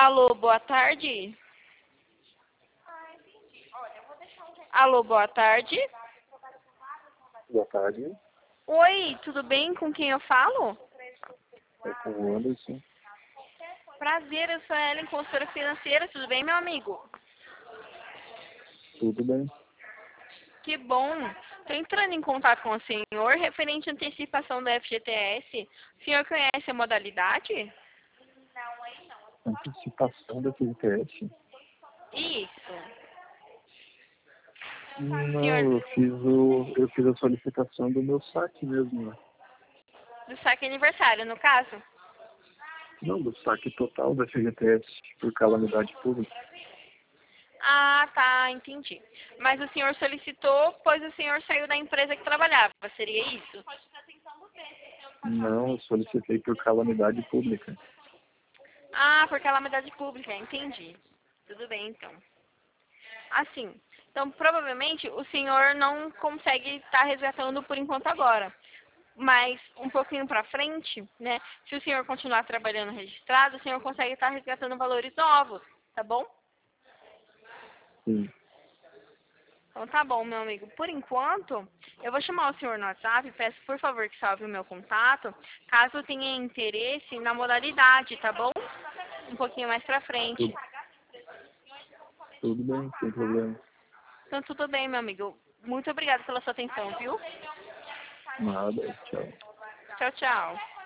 Alô, boa tarde. Alô, boa tarde. Boa tarde, Oi, tudo bem? Com quem eu falo? é com o Anderson. Prazer, eu sou a Ellen, consultora financeira. Tudo bem, meu amigo? Tudo bem? Que bom. Estou entrando em contato com o senhor referente à antecipação do FGTS. O senhor conhece a modalidade? Antecipação da FGTS? Isso. Não, Senhor, eu fiz a solicitação do meu saque mesmo, né? do saque aniversário, no caso? Não, do saque total da FGTS por calamidade pública. Ah, tá, entendi. Mas o senhor solicitou, pois o senhor saiu da empresa que trabalhava, seria isso? Não, eu solicitei por calamidade pública. Ah, por calamidade pública, entendi. Tudo bem, então. Assim, então provavelmente o senhor não consegue estar resgatando por enquanto agora. Mas um pouquinho para frente, né? Se o senhor continuar trabalhando registrado, o senhor consegue estar resgatando valores novos, tá bom? Sim, Então tá bom, meu amigo. Por enquanto, eu vou chamar o senhor no WhatsApp, peço por favor que salve o meu contato, caso tenha interesse na modalidade, tá bom? Um pouquinho mais pra frente. tudo, tudo bem, sem problema. Então tudo bem, meu amigo. Muito obrigada pela sua atenção, viu? Nada, tchau. Tchau, tchau.